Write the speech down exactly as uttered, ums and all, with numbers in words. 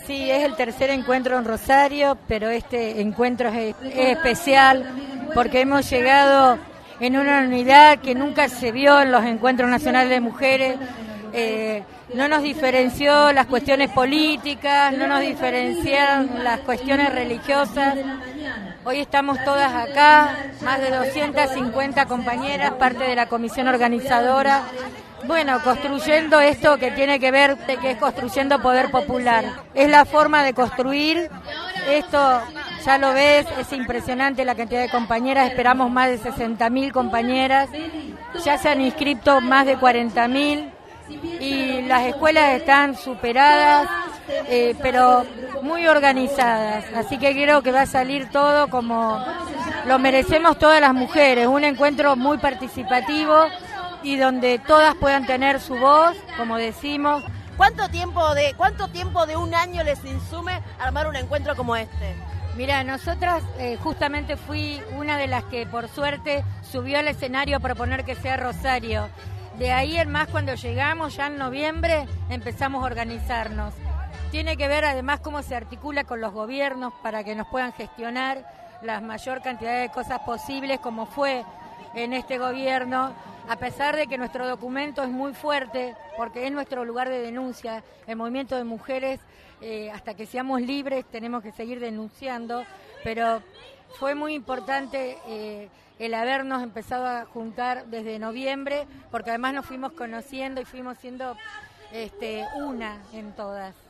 Sí, es el tercer encuentro en Rosario, pero este encuentro es, es especial porque hemos llegado en una unidad que nunca se vio en los encuentros nacionales de mujeres. Eh, no nos diferenció las cuestiones políticas, no nos diferenciaron las cuestiones religiosas. Hoy estamos todas acá, más de doscientas cincuenta compañeras, parte de la comisión organizadora. Bueno, construyendo esto que tiene que ver, que es construyendo poder popular. Es la forma de construir esto, ya lo ves, es impresionante la cantidad de compañeras, esperamos más de sesenta mil compañeras, ya se han inscrito más de cuarenta mil y las escuelas están superadas, eh, pero muy organizadas, así que creo que va a salir todo como lo merecemos todas las mujeres, un encuentro muy participativo y donde todas puedan tener su voz, como decimos. ¿Cuánto tiempo de cuánto tiempo de un año les insume armar un encuentro como este? Mira, nosotras eh, justamente fui una de las que por suerte subió al escenario a proponer que sea Rosario. De ahí en más, cuando llegamos ya en noviembre, empezamos a organizarnos. Tiene que ver además cómo se articula con los gobiernos para que nos puedan gestionar la mayor cantidad de cosas posibles, como fue en este gobierno, a pesar de que nuestro documento es muy fuerte, porque es nuestro lugar de denuncia. El movimiento de mujeres, eh, hasta que seamos libres, tenemos que seguir denunciando, pero fue muy importante eh, el habernos empezado a juntar desde noviembre, porque además nos fuimos conociendo y fuimos siendo este, una en todas.